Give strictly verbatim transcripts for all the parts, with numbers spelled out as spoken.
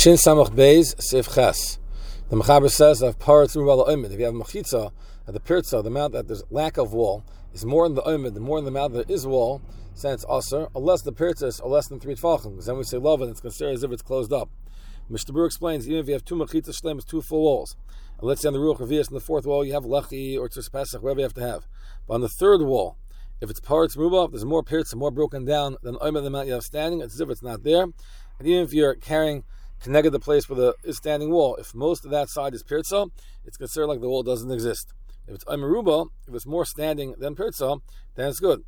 Shin Samach Beis Sif Ches. The Mechaber says that Paratz Merubah La'omed. If you have Mechitza at the Pirza, the amount that there's lack of wall is more in the Omed, the more in the amount that there is wall, then it's Aser, unless the Pirza are less than three Tfachim. Because then we say love and it's considered as if it's closed up. Mishnah Berurah explains, even if you have two Mechitza Shleim, two full walls, and let's say on the Ruach Revius in the fourth wall you have Lechi or Tzis Pesach, whatever you have to have. But on the third wall, if it's Paratz Merubah, if there's more Pirza, more broken down than Omed, the amount you have standing, it's as if it's not there. And even if you're carrying connected the place where the is standing wall, if most of that side is Pirza, it's considered like the wall doesn't exist. If it's Merubah, if it's more standing than Pirza, then it's good.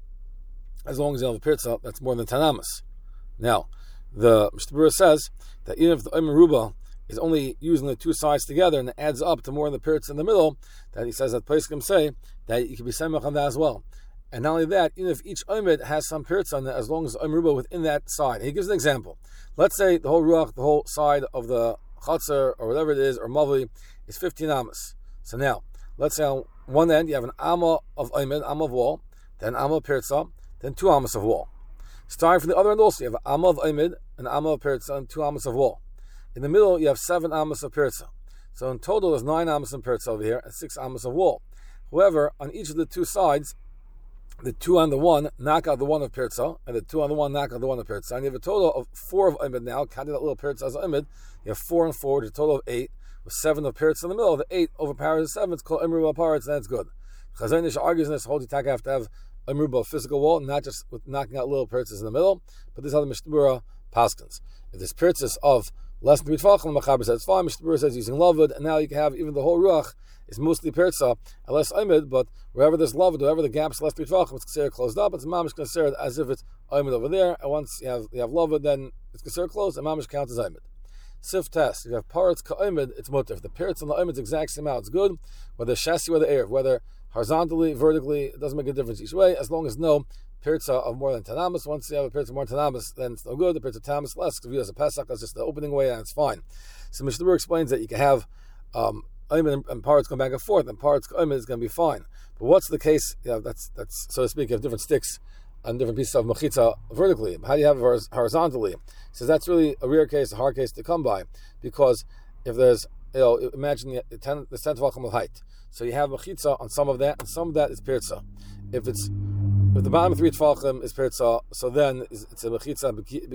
As long as you have a Pirza, that's more than Tanamas. Now, the Mishnah Berurah says that even if the Merubah is only using the two sides together and it adds up to more than the Pirza in the middle, that he says that Poskim say that you can be Semach on that as well. And not only that, even if each Omed has some Pirza on it, as long as the Merubah within that side. He gives an example. Let's say the whole Ruach, the whole side of the Chatzar, or whatever it is, or Mavli, is fifteen Amas. So now, let's say on one end you have an Amma of Omed, Amma of wall, then Amma of Pirza, then two Amas of wall. Starting from the other end also, you have an Amma of Omed, an Amma of Pirza, and two Amas of wall. In the middle, you have seven Amas of Pirza. So in total, there's nine Amas of Pirza over here, and six Amas of wall. However, on each of the two sides, the two on the one knock out the one of Pirza, and the two on the one knock out the one of Pirza. And you have a total of four of Omed now, counting that little Pirza as Omed. You have four and four, which is a total of eight, with seven of Pirza in the middle. The eight overpowers the seven, it's called Merubah Paratz, and that's good. Chazon Ish argues in this whole Titaka have to have a Merubah physical wall, not just with knocking out little Pirzas in the middle, but this is how the Mishnah Berurah paskins. If there's Pirzas of less than three Tfachim, the Mechaber says it's fine. Mishnah Berurah says using Lavud, and now you can have even the whole Ruach is mostly Pirza, and less Omed, but wherever there's Lavud, wherever the gaps less than three Tfachim, it's considered closed up. It's mamish considered as if it's Omed over there, and once you have you have Lavud, then it's considered closed, and mamish counts as Omed. Sif test. If you have Paratz ka Omed, it's mutter. If the Pirza and the Omed is exact same out, it's good. Whether Shasi or the Erev, whether horizontally, vertically, it doesn't make a difference each way, as long as no Pirza of more than Tanamas. Once you have a Pirza more than Tanamas, then it's no good. The Pirza Tanamas less, because if you have a Pesach, that's just the opening way, and it's fine. So Mishnah Berurah explains that you can have um, Omed and Paratz going back and forth, and Paratz ka Omed is going to be fine. But what's the case? You know, that's, that's so to speak, you have different sticks on different pieces of Mechitza vertically. How do you have it horizontally? He says that's really a rare case, a hard case to come by, because if there's, you know, imagine the ten, the ten Tfachim of height. So you have Mechitza on some of that, and some of that is Pirza. If it's if the bottom of three Tfachim is Pirza, so then it's a Mechitza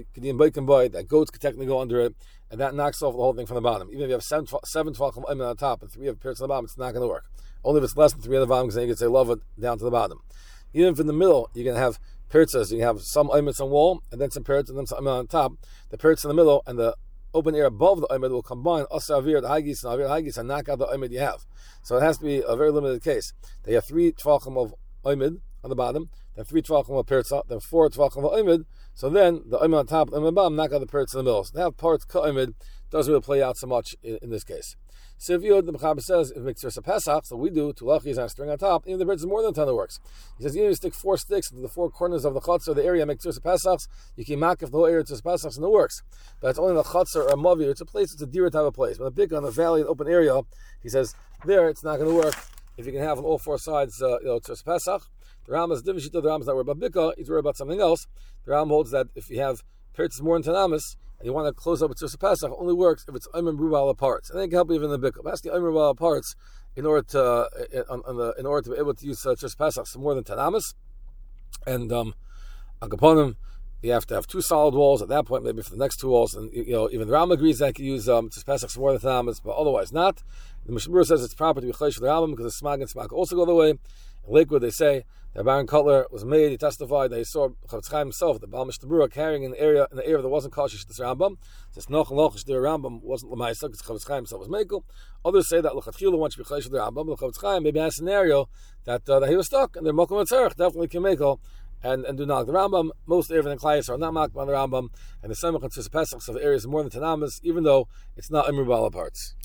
that goats could technically go under it, and that knocks off the whole thing from the bottom. Even if you have seven, seven Tfachim on the top and three of Pirza on the bottom, it's not going to work. Only if it's less than three on the bottom, because then you can say love it down to the bottom. Even if in the middle you're going to have Pirzas, you can have some Omed on wall, and then some Pirza, and then some Omed on top. The Pirza in the middle and the open air above the Omed will combine Asa Avir, the Hagis, and Avir Hagis, and knock out the Omed you have. So it has to be a very limited case. They have three Tfachim of Omed on the bottom, then three Tfachim of Pirza, then four Tfachim of Omed. So then the Omed on top, the Omed on the bottom, knock out the Pirza in the middle. So to have Paratz ka Omed doesn't really play out so much in, in this case. So if you, the Mechaber says, if it makes a Pesach, so we do two lachis and a string on top, even the Pirza is more than ten that works. He says, even if you stick four sticks into the four corners of the Chatzar, the area, makes a Pesach, you can mark if the whole area is Pesach, and it works. But it's only in the Chatzar or a Mavi, it's a place, it's a deer type of place. But a big on the valley, an open area, he says, there, it's not going to work. If you can have on all four sides, uh, you know, Tzis Pesach, the Ram is different. The Ram is not worried about Bika, he's worried about something else. The Ram holds that if you have Pirza more than Tanamas, and you want to close up with Tzis Pesach, only works if it's Omed Merubah Paratz. And then it can help you even in the Bika. But that's the Omed Merubah Paratz in order to uh, on, on the, in order to be able to use uh, Tzis Pesach so more than Tanamas. And um, on Kaponim, you have to have two solid walls at that point, maybe for the next two walls. And you know, even the Ram agrees that you can use um, Tzis Pesach more than Tanamas, but otherwise not. The Mishnah Berurah says it's proper to be Chaysh for the Rambam because the Smag and Smag also go the way. In Lakewood, they say that Baron Cutler was made. He testified that he saw Chavetz Chaim himself, the Baal Mishnah Berurah, carrying in the area in the area that wasn't kosher this Rambam. Says Noch and Lochish the Rambam wasn't Lamaisa because Chavetz Chaim himself was Mekel. Others say that L'Chatchila wants to be Chaysh the Rambam. But Chavetz Chaim maybe has a scenario that uh, that he was stuck and they're Mokum Atzarech definitely can Mekel and and do not the Rambam. Most everything Klais are not Makban the Rambam, and the Semach and Tzis Pesach of the areas more than Tanamas, even though it's not Merubah Paratz.